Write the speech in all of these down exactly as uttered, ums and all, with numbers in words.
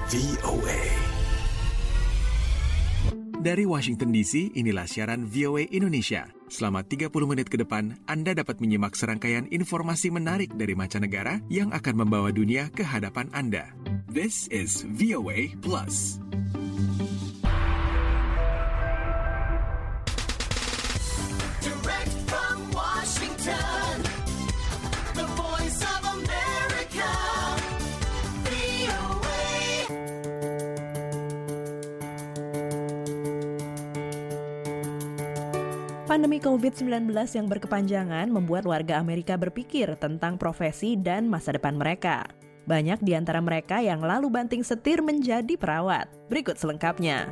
V O A. Dari Washington D C, inilah siaran V O A Indonesia. Selama tiga puluh menit ke depan, Anda dapat menyimak serangkaian informasi menarik dari mancanegara yang akan membawa dunia ke hadapan Anda. This is V O A Plus. Direct from Washington, the voice of America, V O A. Pandemi covid sembilan belas yang berkepanjangan membuat warga Amerika berpikir tentang profesi dan masa depan mereka. Banyak di antara mereka yang lalu banting setir menjadi perawat. Berikut selengkapnya.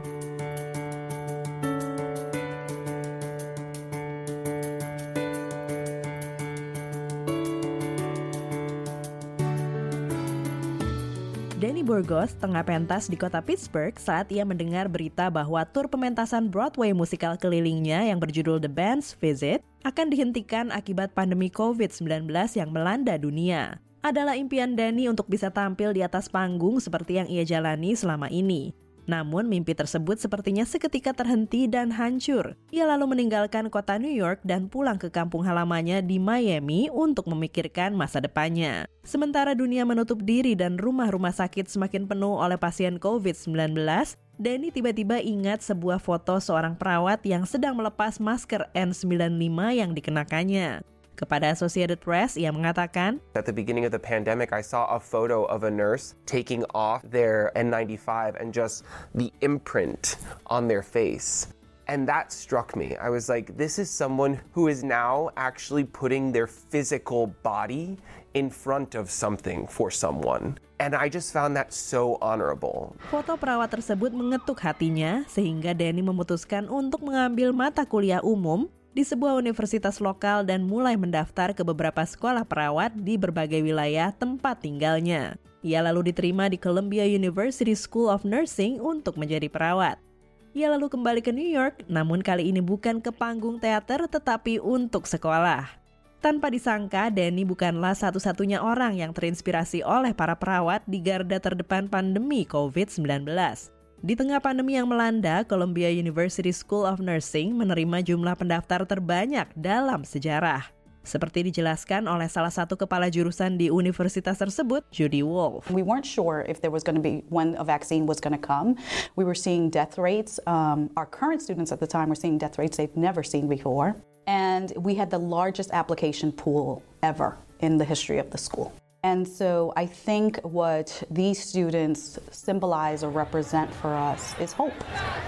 Danny Burgos tengah pentas di kota Pittsburgh saat ia mendengar berita bahwa tur pementasan Broadway musikal kelilingnya yang berjudul The Band's Visit akan dihentikan akibat pandemi covid sembilan belas yang melanda dunia. Adalah impian Danny untuk bisa tampil di atas panggung seperti yang ia jalani selama ini. Namun mimpi tersebut sepertinya seketika terhenti dan hancur. Ia lalu meninggalkan kota New York dan pulang ke kampung halamannya di Miami untuk memikirkan masa depannya. Sementara dunia menutup diri dan rumah-rumah sakit semakin penuh oleh pasien covid sembilan belas, Danny tiba-tiba ingat sebuah foto seorang perawat yang sedang melepas masker N sembilan puluh lima yang dikenakannya. Kepada Associated Press, ia mengatakan, At the beginning of the pandemic, I saw a photo of a nurse taking off their N ninety-five and just the imprint on their face. And that struck me. I was like, this is someone who is now actually putting their physical body in front of something for someone. And I just found that so honorable. Foto perawat tersebut mengetuk hatinya sehingga Danny memutuskan untuk mengambil mata kuliah umum di sebuah universitas lokal dan mulai mendaftar ke beberapa sekolah perawat di berbagai wilayah tempat tinggalnya. Ia lalu diterima di Columbia University School of Nursing untuk menjadi perawat. Ia lalu kembali ke New York, namun kali ini bukan ke panggung teater tetapi untuk sekolah. Tanpa disangka, Danny bukanlah satu-satunya orang yang terinspirasi oleh para perawat di garda terdepan pandemi covid sembilan belas. Di tengah pandemi yang melanda, Columbia University School of Nursing menerima jumlah pendaftar terbanyak dalam sejarah. Seperti dijelaskan oleh salah satu kepala jurusan di universitas tersebut, Judy Wolf. We weren't sure if there was going to be when a vaccine was going to come. We were seeing death rates. Um, our current students at the time were seeing death rates they've never seen before. And we had the largest application pool ever in the history of the school. And so I think what these students symbolize or represent for us is hope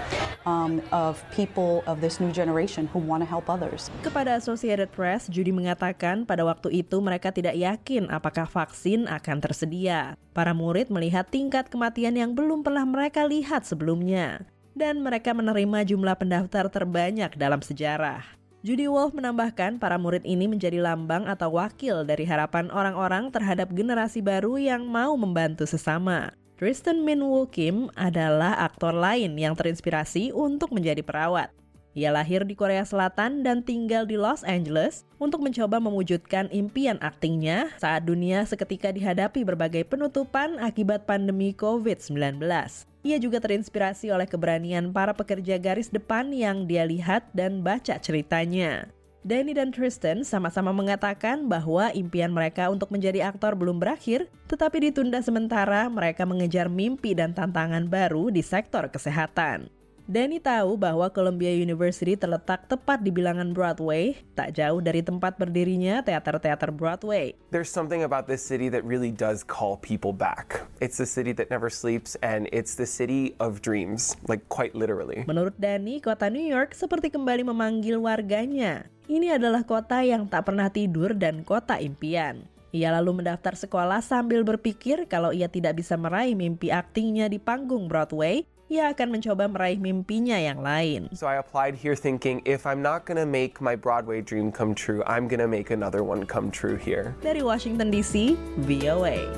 um, of people of this new generation who want to help others. Kepada Associated Press, Judy mengatakan pada waktu itu mereka tidak yakin apakah vaksin akan tersedia. Para murid melihat tingkat kematian yang belum pernah mereka lihat sebelumnya. Dan mereka menerima jumlah pendaftar terbanyak dalam sejarah. Judy Wolf menambahkan para murid ini menjadi lambang atau wakil dari harapan orang-orang terhadap generasi baru yang mau membantu sesama. Tristan Min-woo Kim adalah aktor lain yang terinspirasi untuk menjadi perawat. Ia lahir di Korea Selatan dan tinggal di Los Angeles untuk mencoba mewujudkan impian aktingnya saat dunia seketika dihadapi berbagai penutupan akibat pandemi covid sembilan belas. Ia juga terinspirasi oleh keberanian para pekerja garis depan yang dia lihat dan baca ceritanya. Danny dan Tristan sama-sama mengatakan bahwa impian mereka untuk menjadi aktor belum berakhir, tetapi ditunda sementara mereka mengejar mimpi dan tantangan baru di sektor kesehatan. Danny tahu bahwa Columbia University terletak tepat di bilangan Broadway, tak jauh dari tempat berdirinya teater-teater Broadway. There's something about this city that really does call people back. It's the city that never sleeps and it's the city of dreams, like quite literally. Menurut Danny, kota New York seperti kembali memanggil warganya. Ini adalah kota yang tak pernah tidur dan kota impian. Ia lalu mendaftar sekolah sambil berpikir kalau ia tidak bisa meraih mimpi aktingnya di panggung Broadway, ia akan mencoba meraih mimpinya yang lain. So I applied here thinking, if I'm not gonna make my Broadway dream come true, I'm gonna make another one come true here. Dari Washington D C, V O A.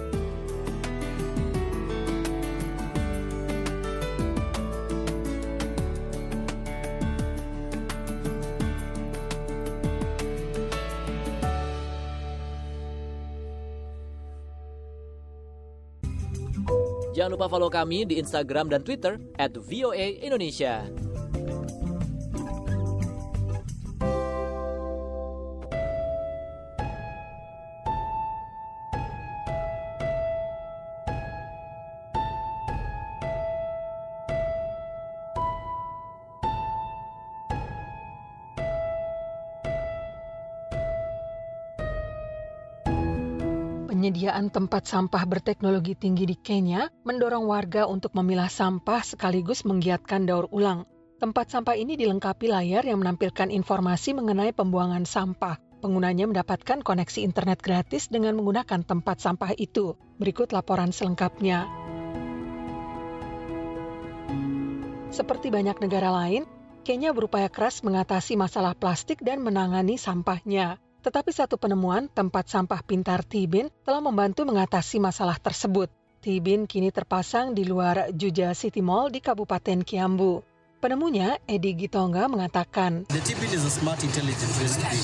Jangan lupa follow kami di Instagram dan Twitter at V O A Indonesia. Penyediaan tempat sampah berteknologi tinggi di Kenya mendorong warga untuk memilah sampah sekaligus menggiatkan daur ulang. Tempat sampah ini dilengkapi layar yang menampilkan informasi mengenai pembuangan sampah. Penggunanya mendapatkan koneksi internet gratis dengan menggunakan tempat sampah itu. Berikut laporan selengkapnya. Seperti banyak negara lain, Kenya berupaya keras mengatasi masalah plastik dan menangani sampahnya. Tetapi satu penemuan, tempat sampah pintar T-Bin, telah membantu mengatasi masalah tersebut. T-Bin kini terpasang di luar Juja City Mall di Kabupaten Kiambu. Penemunya, Edi Gitonga, mengatakan, The T-Bin is a smart intelligent waste bin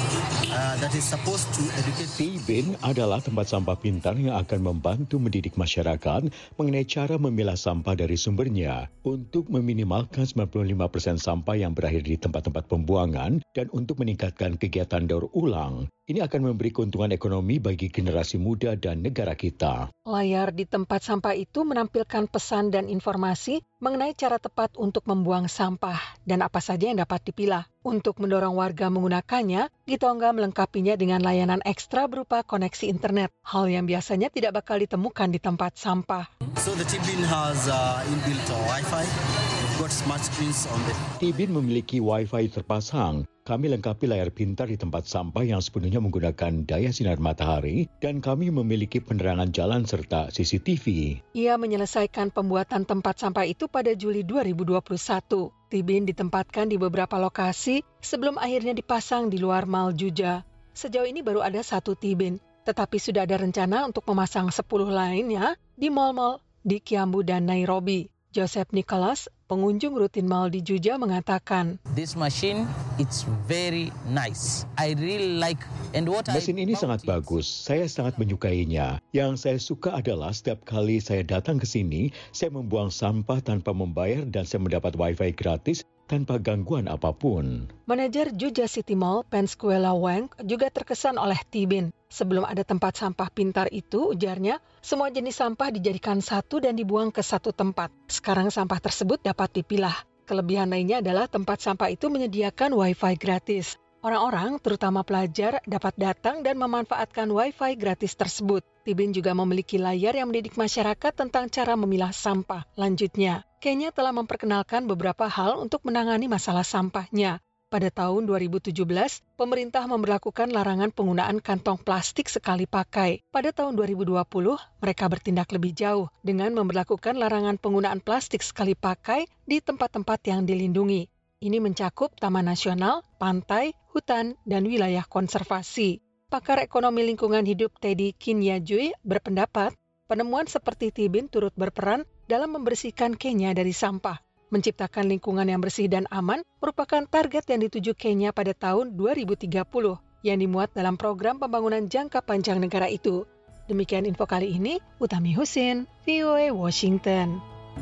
uh, that is supposed to educate. T-Bin adalah tempat sampah pintar yang akan membantu mendidik masyarakat mengenai cara memilah sampah dari sumbernya untuk meminimalkan sembilan puluh lima persen sampah yang berakhir di tempat-tempat pembuangan dan untuk meningkatkan kegiatan daur ulang. Ini akan memberi keuntungan ekonomi bagi generasi muda dan negara kita. Layar di tempat sampah itu menampilkan pesan dan informasi mengenai cara tepat untuk membuang sampah dan apa saja yang dapat dipilah. Untuk mendorong warga menggunakannya, Gitonga melengkapinya dengan layanan ekstra berupa koneksi internet, hal yang biasanya tidak bakal ditemukan di tempat sampah. So the T-Bin has uh, inbuilt Wi-Fi. We've got smart screens on the T-Bin memiliki Wi-Fi terpasang. Kami lengkapi layar pintar di tempat sampah yang sepenuhnya menggunakan daya sinar matahari dan kami memiliki penerangan jalan serta C C T V. Ia menyelesaikan pembuatan tempat sampah itu pada Juli dua ribu dua puluh satu. T-Bin ditempatkan di beberapa lokasi sebelum akhirnya dipasang di luar Mall Juja. Sejauh ini baru ada satu T-Bin, tetapi sudah ada rencana untuk memasang sepuluh lainnya di mal-mal di Kiambu dan Nairobi. Joseph Nicholas, pengunjung rutin mal di Juja, mengatakan, This machine, it's very nice. I really like and what Mesin I ini sangat bagus. Saya sangat menyukainya. Yang saya suka adalah setiap kali saya datang ke sini, saya membuang sampah tanpa membayar dan saya mendapat wifi gratis tanpa gangguan apapun. Manajer Juja City Mall, Penskuela Wang, juga terkesan oleh T-Bin. Sebelum ada tempat sampah pintar itu, ujarnya, semua jenis sampah dijadikan satu dan dibuang ke satu tempat. Sekarang sampah tersebut dapat dipilah. Kelebihan lainnya adalah tempat sampah itu menyediakan wifi gratis. Orang-orang, terutama pelajar, dapat datang dan memanfaatkan wifi gratis tersebut. T-Bin juga memiliki layar yang mendidik masyarakat tentang cara memilah sampah. Lanjutnya, Kenya telah memperkenalkan beberapa hal untuk menangani masalah sampahnya. Pada tahun dua ribu tujuh belas, pemerintah memberlakukan larangan penggunaan kantong plastik sekali pakai. Pada tahun dua ribu dua puluh, mereka bertindak lebih jauh dengan memberlakukan larangan penggunaan plastik sekali pakai di tempat-tempat yang dilindungi. Ini mencakup taman nasional, pantai, hutan, dan wilayah konservasi. Pakar ekonomi lingkungan hidup Teddy Kinyajui berpendapat, penemuan seperti T-Bin turut berperan dalam membersihkan Kenya dari sampah. Menciptakan lingkungan yang bersih dan aman merupakan target yang dituju Kenya pada tahun dua ribu tiga puluh yang dimuat dalam program pembangunan jangka panjang negara itu. Demikian info kali ini, Utami Husin, V O A Washington.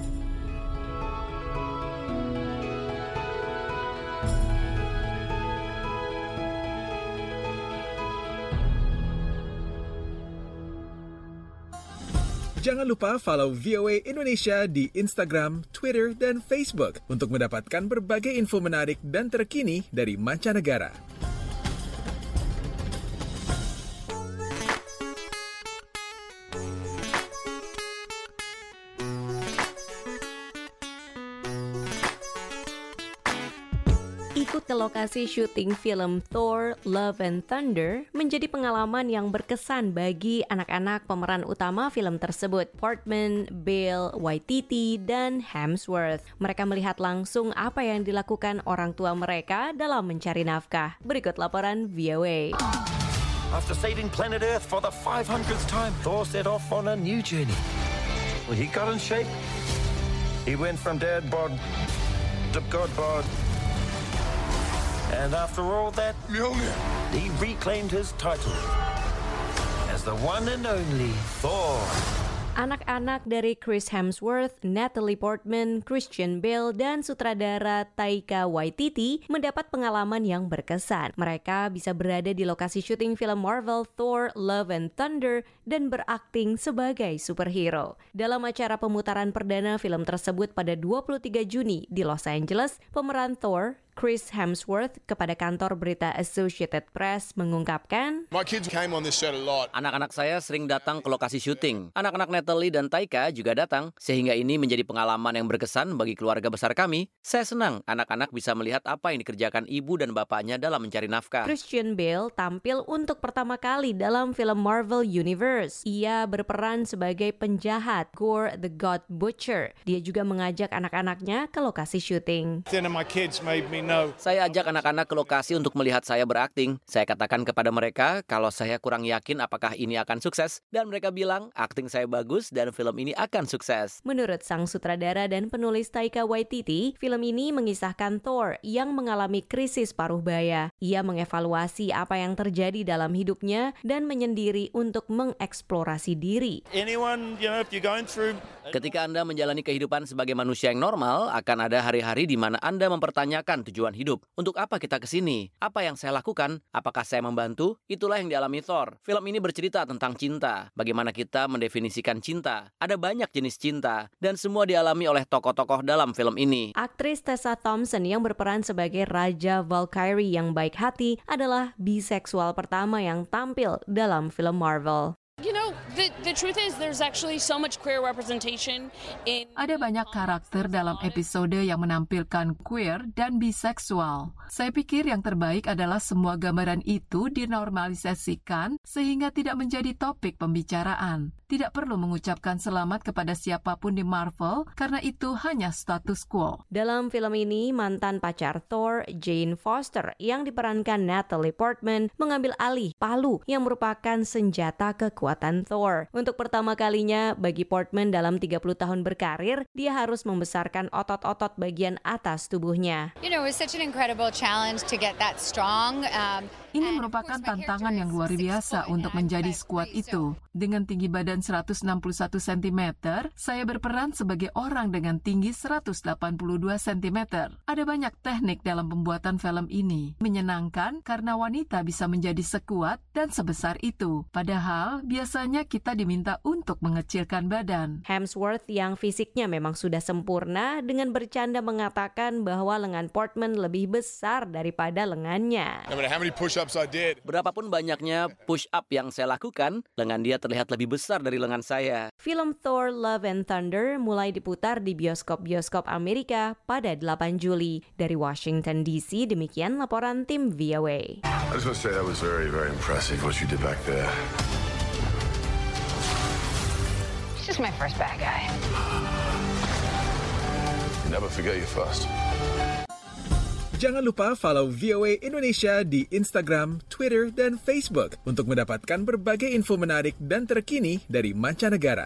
Jangan lupa follow V O A Indonesia di Instagram, Twitter, dan Facebook untuk mendapatkan berbagai info menarik dan terkini dari mancanegara. Ikut ke lokasi syuting film Thor: Love and Thunder menjadi pengalaman yang berkesan bagi anak-anak pemeran utama film tersebut, Portman, Bale, Waititi, dan Hemsworth. Mereka melihat langsung apa yang dilakukan orang tua mereka dalam mencari nafkah. Berikut laporan V O A. After saving planet Earth for the five hundredth time, Thor set off on a new journey. Well, he got in shape. He went from dad bod to god bod. And after all that, he reclaimed his title as the one and only Thor. Anak-anak dari Chris Hemsworth, Natalie Portman, Christian Bale, dan sutradara Taika Waititi mendapat pengalaman yang berkesan. Mereka bisa berada di lokasi syuting film Marvel Thor, Love and Thunder dan berakting sebagai superhero. Dalam acara pemutaran perdana film tersebut pada dua puluh tiga Juni di Los Angeles, pemeran Thor, Chris Hemsworth, kepada kantor berita Associated Press mengungkapkan, My kids came on this set a lot. Anak-anak saya sering datang ke lokasi syuting. Anak-anak Natalie dan Taika juga datang, sehingga ini menjadi pengalaman yang berkesan bagi keluarga besar kami. Saya senang anak-anak bisa melihat apa yang dikerjakan ibu dan bapaknya dalam mencari nafkah. Christian Bale tampil untuk pertama kali dalam film Marvel Universe. Ia berperan sebagai penjahat, Gore the God Butcher. Dia juga mengajak anak-anaknya ke lokasi syuting. Then my kids made me know. Saya ajak anak-anak ke lokasi untuk melihat saya berakting. Saya katakan kepada mereka kalau saya kurang yakin apakah ini akan sukses, dan mereka bilang akting saya bagus dan film ini akan sukses. Menurut sang sutradara dan penulis Taika Waititi, film ini mengisahkan Thor yang mengalami krisis paruh baya. Ia mengevaluasi apa yang terjadi dalam hidupnya dan menyendiri untuk mengeksplorasi diri. Anyone, you know, if you're going through Ketika Anda menjalani kehidupan sebagai manusia yang normal, akan ada hari-hari di mana Anda mempertanyakan tujuan hidup. Untuk apa kita kesini? Apa yang saya lakukan? Apakah saya membantu? Itulah yang dialami Thor. Film ini bercerita tentang cinta. Bagaimana kita mendefinisikan cinta. Ada banyak jenis cinta, dan semua dialami oleh tokoh-tokoh dalam film ini. Aktris Tessa Thompson yang berperan sebagai Raja Valkyrie yang baik hati adalah biseksual pertama yang tampil dalam film Marvel. You know, the the truth is there's actually so much queer representation in Ada banyak karakter dalam episode yang menampilkan queer dan biseksual. Saya pikir yang terbaik adalah semua gambaran itu dinormalisasikan sehingga tidak menjadi topik pembicaraan. Tidak perlu mengucapkan selamat kepada siapapun di Marvel karena itu hanya status quo. Dalam film ini, mantan pacar Thor, Jane Foster, yang diperankan Natalie Portman, mengambil alih palu yang merupakan senjata kekuatan Thor. Untuk pertama kalinya bagi Portman dalam tiga puluh tahun berkarir, dia harus membesarkan otot-otot bagian atas tubuhnya. You know, it was such an incredible challenge to get that strong. Um, Ini merupakan tantangan yang luar biasa untuk menjadi sekuat itu. Dengan tinggi badan seratus enam puluh satu sentimeter, saya berperan sebagai orang dengan tinggi seratus delapan puluh dua sentimeter. Ada banyak teknik dalam pembuatan film ini. Menyenangkan karena wanita bisa menjadi sekuat dan sebesar itu. Padahal biasanya kita diminta untuk mengecilkan badan. Hemsworth yang fisiknya memang sudah sempurna dengan bercanda mengatakan bahwa lengan Portman lebih besar daripada lengannya. no matter how many push-ups I did. Berapapun banyaknya push-up yang saya lakukan, lengan dia terlihat lebih besar dari lengan saya. Film Thor, Love and Thunder mulai diputar di bioskop-bioskop Amerika pada delapan Juli. Dari Washington D C, demikian laporan tim V O A. I just want to say that was very, very impressive what you did back there. It's just my first bad guy. Never forget your first. Jangan lupa follow V O A Indonesia di Instagram, Twitter, dan Facebook untuk mendapatkan berbagai info menarik dan terkini dari mancanegara.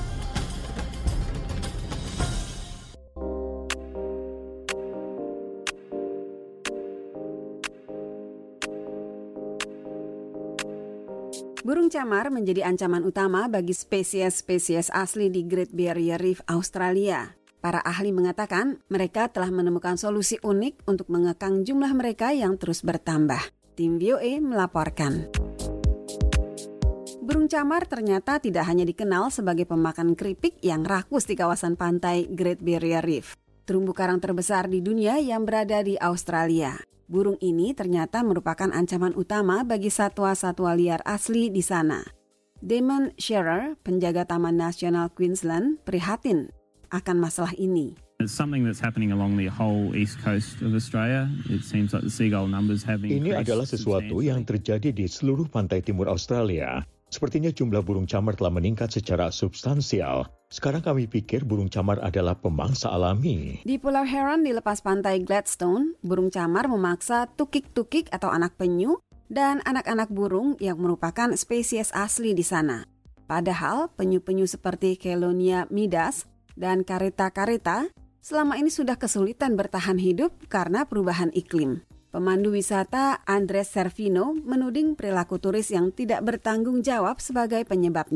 Burung camar menjadi ancaman utama bagi spesies-spesies asli di Great Barrier Reef, Australia. Para ahli mengatakan mereka telah menemukan solusi unik untuk mengekang jumlah mereka yang terus bertambah. Tim V O A melaporkan. Burung camar ternyata tidak hanya dikenal sebagai pemakan keripik yang rakus di kawasan pantai Great Barrier Reef, terumbu karang terbesar di dunia yang berada di Australia. Burung ini ternyata merupakan ancaman utama bagi satwa-satwa liar asli di sana. Damon Shearer, penjaga Taman Nasional Queensland, prihatin akan masalah ini. It's something that's happening along the whole east coast of Australia. It seems like the seagull numbers have increased. Ini adalah sesuatu yang terjadi di seluruh pantai timur Australia. Sepertinya jumlah burung camar telah meningkat secara substansial. Sekarang kami pikir burung camar adalah pemangsa alami. Di Pulau Heron di lepas pantai Gladstone, burung camar memaksa tukik-tukik atau anak penyu dan anak-anak burung yang merupakan spesies asli di sana. Padahal penyu-penyu seperti Chelonia midas dan kareta-kareta selama ini sudah kesulitan bertahan hidup karena perubahan iklim. Pemandu wisata Andres Servino menuding perilaku turis yang tidak bertanggung jawab sebagai penyebabnya.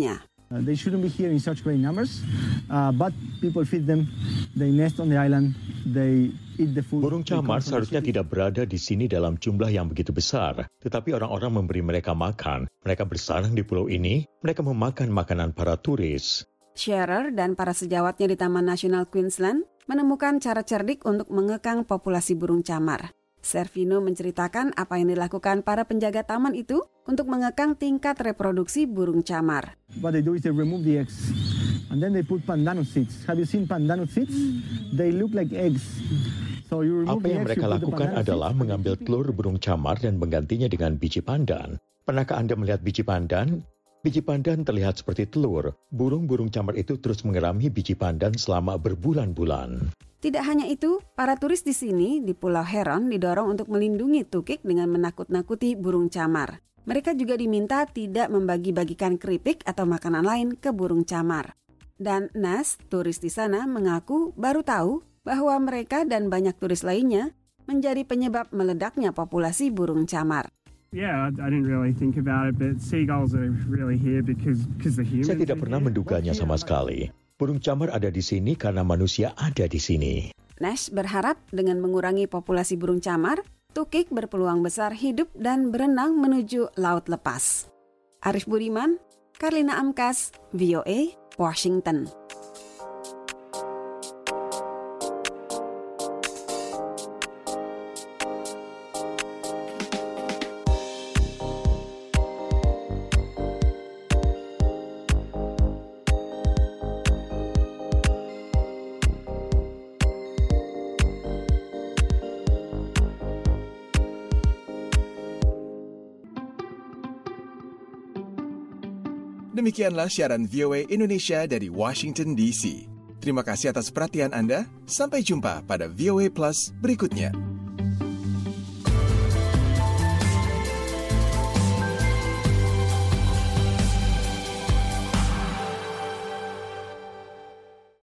Uh, they shouldn't be here in such great numbers, uh, but people feed them, they nest on the island, they eat the food. Burung camar seharusnya tidak berada di sini dalam jumlah yang begitu besar, tetapi orang-orang memberi mereka makan. Mereka bersarang di pulau ini, mereka memakan makanan para turis. Shearer dan para sejawatnya di Taman Nasional Queensland menemukan cara cerdik untuk mengekang populasi burung camar. Servino menceritakan apa yang dilakukan para penjaga taman itu untuk mengekang tingkat reproduksi burung camar. What they do is they remove the eggs and then they put pandanus seeds. Have you seen pandanus seeds? They look like eggs. So you remove Apa yang the eggs, mereka you put the lakukan pandanus adalah seeds. mengambil telur burung camar dan menggantinya dengan biji pandan. Pernahkah Anda melihat biji pandan? Biji pandan terlihat seperti telur. Burung-burung camar itu terus mengerami biji pandan selama berbulan-bulan. Tidak hanya itu, para turis di sini di Pulau Heron didorong untuk melindungi tukik dengan menakut-nakuti burung camar. Mereka juga diminta tidak membagi-bagikan keripik atau makanan lain ke burung camar. Dan Nas, turis di sana, mengaku baru tahu bahwa mereka dan banyak turis lainnya menjadi penyebab meledaknya populasi burung camar. Yeah, I, I didn't really think about it, but seagulls are really here because because the humans. Saya tidak pernah menduganya sama sekali. Burung camar ada di sini karena manusia ada di sini. Nash berharap dengan mengurangi populasi burung camar, tukik berpeluang besar hidup dan berenang menuju laut lepas. Arif Budiman, Karlina Amkas, V O A, Washington. Demikianlah siaran V O A Indonesia dari Washington D C. Terima kasih atas perhatian Anda. Sampai jumpa pada V O A Plus berikutnya.